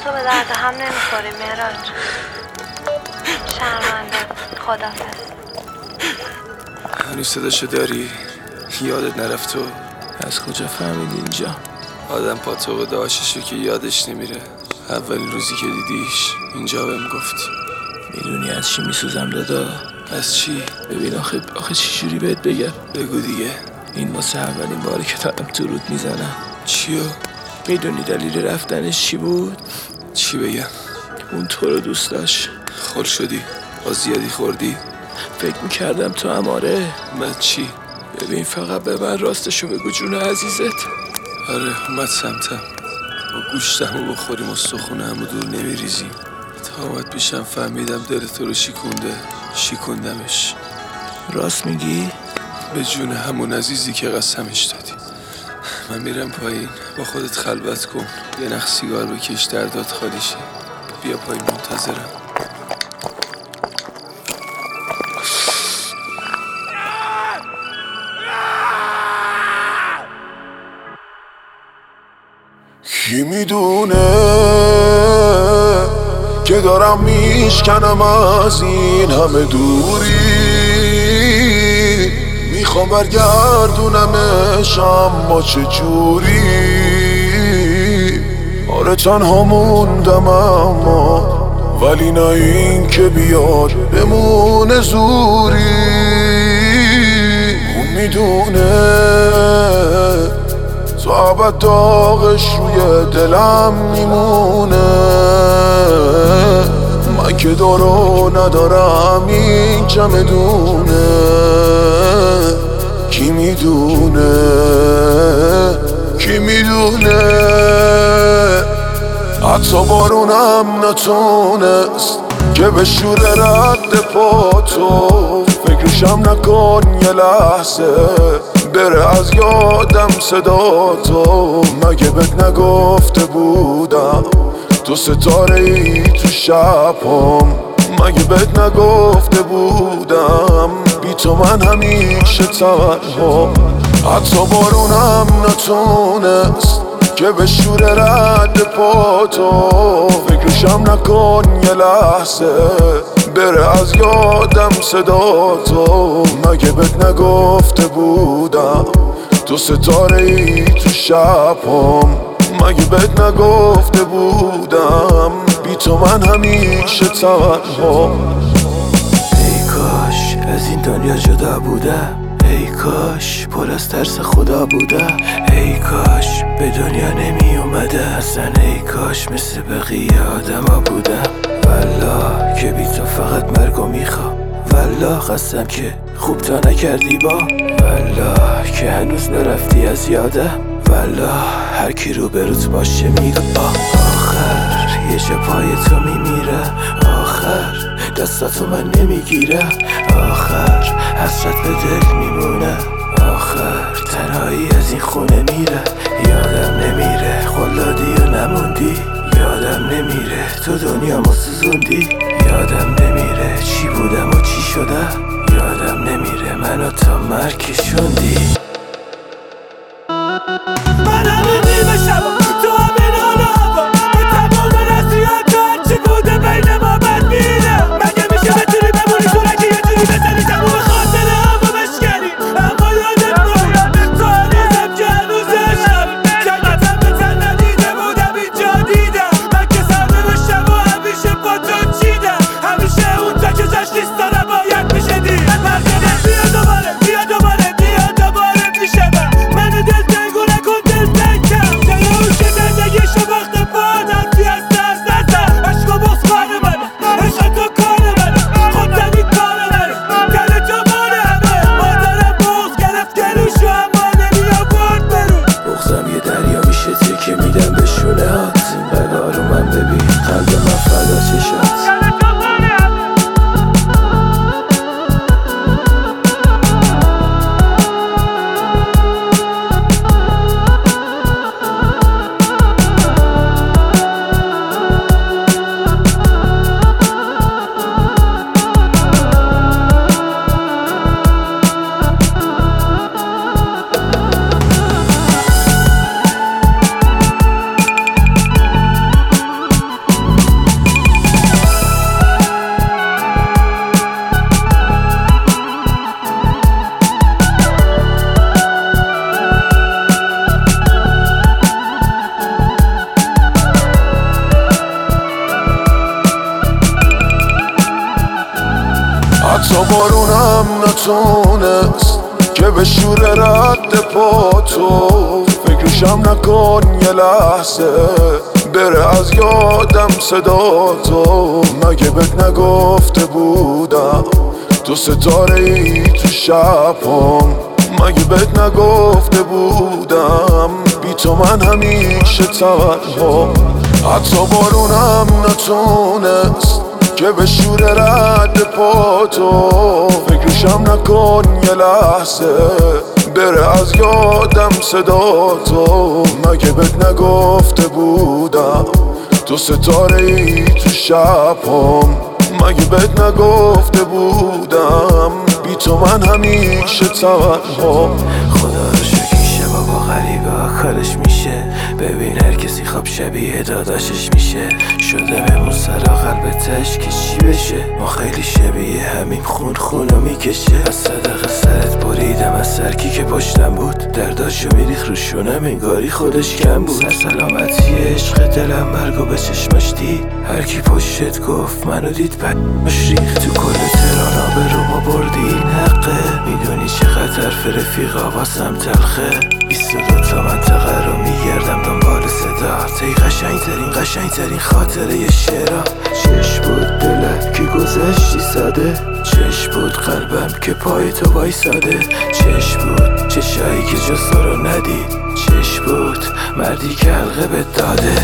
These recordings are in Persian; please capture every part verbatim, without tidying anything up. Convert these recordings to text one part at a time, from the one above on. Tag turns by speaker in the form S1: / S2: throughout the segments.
S1: تو به درد هم نمیخوری مهراج. شرمنده. خدافظ.
S2: هنوز صداشو داری؟ یادت نرفت تو؟
S3: از کجا فهمیدی اینجا؟
S2: آدم پاتوق داشتشو که یادش نمیره. اولین روزی که دیدیش اینجا بهم گفتی.
S3: میدونی از چی میسوزم دادا؟
S2: از چی؟
S3: ببین آخه آخه چی جوری بهت بگم؟
S2: بگو دیگه.
S3: این واسه اولین باری که دارم تو رود میزنم.
S2: چیو؟
S3: میدونی دلیل رفتنش چی بود؟
S2: چی بگم؟
S3: اون تو رو دوست داشت.
S2: خل شدی؟ با زیادی خوردی؟
S3: فکر میکردم تو هم آره.
S2: من چی؟
S3: ببین فقط به من راستشو بگو جون عزیزت.
S2: آره اومد سمتم. با گوشتمو بخوریم و سخونه همو دور نمیریزیم. تا اومد پیشم فهمیدم دل تو رو شیکونده. شیکوندمش.
S3: راست میگی؟
S2: به جون همون عزیزی که قسمش دادی. من میرم پایین. با خودت خلوت کن. یه نخ سیگار بکش دردات خالی شه. بیا پایین منتظرم.
S4: کی میدونه که دارم میشکنم از این همه دوری. میخوام برگردونمش اما چجوری. آره تنها موندم اما ولی نه این که بیاد بمونه زوری. اون میدونه تو عبد داغش روی دلم میمونه. من که دارو ندارم این چمدونه. کی میدونه کی میدونه حتی بارونم نتونست که به شور رد پاتو. فکرشم نکن یه لحظه بره از یادم صدا تو. مگه بهت نگفته بودم تو ستاره ای تو شبم. مگه بهت نگفته بودم بی تو من همیشه تنها. حتی بارونم نتونست که به شور رد پاتو. فکرشم نکن یه لحظه بره از یادم صدا تو. مگه بهت نگفته بودم تو ستاره ای تو شبم. مگه بهت نگفته بودم بی تو من همیشه تنها.
S3: ای کاش از این دنیا جدا بودم. ای کاش پر از ترس خدا بودم. ای کاش به دنیا نمی اومده اصلا. ای کاش مثل بقیه آدما بودم. والله که بی تو فقط مرگو میخوام. والله قسم که خوب تا نکردی با. والله که هنوز نرفتی از یادم. والله هر کی رو بروت باشه میگه آخر یه جا پای تو میمیره. آخر دستاتو من نمیگیره. آخر حسرت به دل میمونه. آخر تنهایی از این خونه میره. یادم نمیره خلادی و نموندی. یادم نمیره تو دنیامو سوزوندی. یادم نمیره چی بودم و چی شدم. یادم نمیره منو تا مرگ کشوندی.
S5: من همه نیمه شبا تو همین حال هوا. به تمام نصیحت هرچی بوده بین ما بد میره. مگه میشه بتونی بمونی تو رگه یه جوری بزنی تموم خاطر همو بشکنی. اما یادت باید تو هنوزم که هنوز عشقم. جنگتم به تن ندیده بودم اینجا دیدم. من که سرده بشم و همیشه با تو چیدم. همیشه اون تا که جاش نیست دارم باید میشه دید. مردمه بیا دوباره بیا دوباره بیا دوباره میشه من. منو دل تنگو نکن
S4: نتونست که به شور رد پا تو فکرشم نکن یه لحظه بره از یادم صدا تو. مگه بهت نگفته بودم تو ستاره ای تو شبام؟ مگه بهت نگفته بودم بی تو من همیشه تنها؟ حتی بارونم نتونست که به شور رد پا تو فکرشم نکن یه لحظه بره از یادم صدا تو. مگه بهت نگفته بودم تو ستاره ای تو شبام؟ مگه بهت نگفته بودم بی تو من همیشه تنها؟
S3: خدا رو شکر شبا با غریبه ها کارش میشه. ببین هر کسی خواب شبیه داداشش میشه. شده بمون سرا قلبتش که چی بشه. ما خیلی شبیه همین خون خونو میکشه. از صدق سرت بریدم از سرکی که پشتم بود. درداشو میریخ رو شونم انگاری خودش کم بود. سر سلامتی عشق دلم مرگو به چشمش دید. هرکی پشتت گفت منو دید پشت ریخت. تو کل تهران به رو ما بردی این حقه. میدونی چقدر حرف رفیقا واسم تلخه. بیست و دو تا منطقه رو میگردم دنبال صدا. تی قشنگ ترین قشنگ ترین خاطره یه شعرها. چش بود دلم که گذشتی ساده. چش بود قلبم که پای تو وایساده. چش بود چشایی که جز تو رو ندید. چش بود مردی که حلقه بهت داده.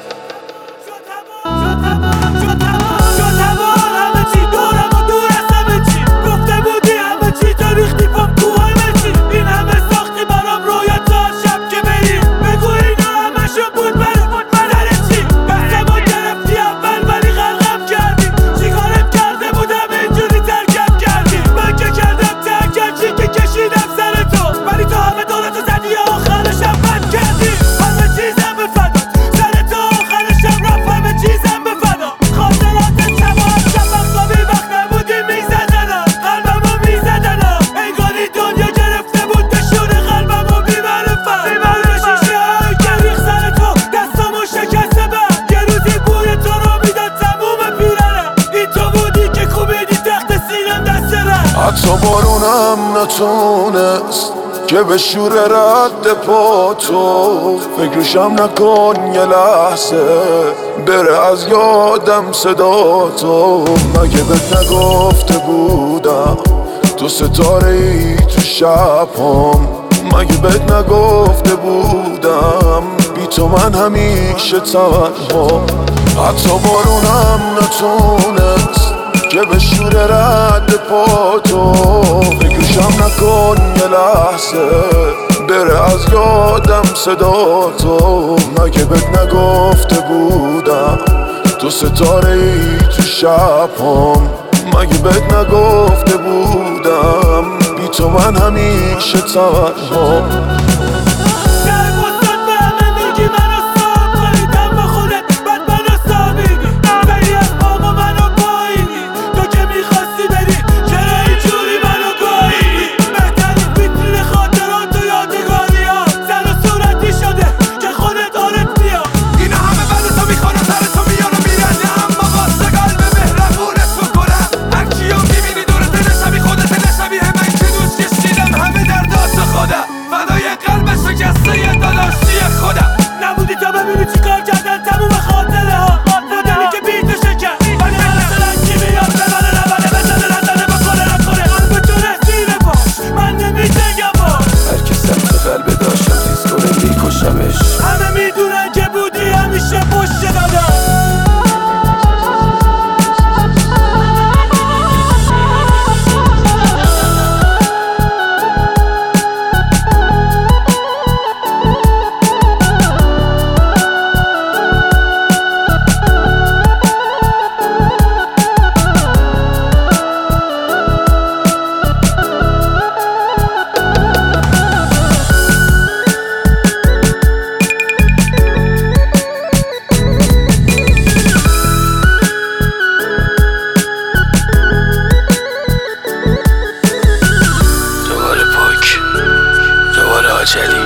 S4: حتی بارونم نتونست که به شور رد پا تو فکرشم نکن یه لحظه بره از یادم صدا تو. مگه بهت نگفته بودم تو ستاره ای تو شبام؟ مگه بهت نگفته بودم بی تو من همیشه تنها؟ حتی بارونم نتونست که به شور رد پا تو فکرشم نکن یه لحظه بره از یادم صدا تو. مگه بهت نگفته بودم تو ستاره ای تو شبام؟ مگه بهت نگفته بودم بی تو من همیشه تنها؟
S5: همه میدونن که بودی همیشه پشت دادم.
S3: دوباره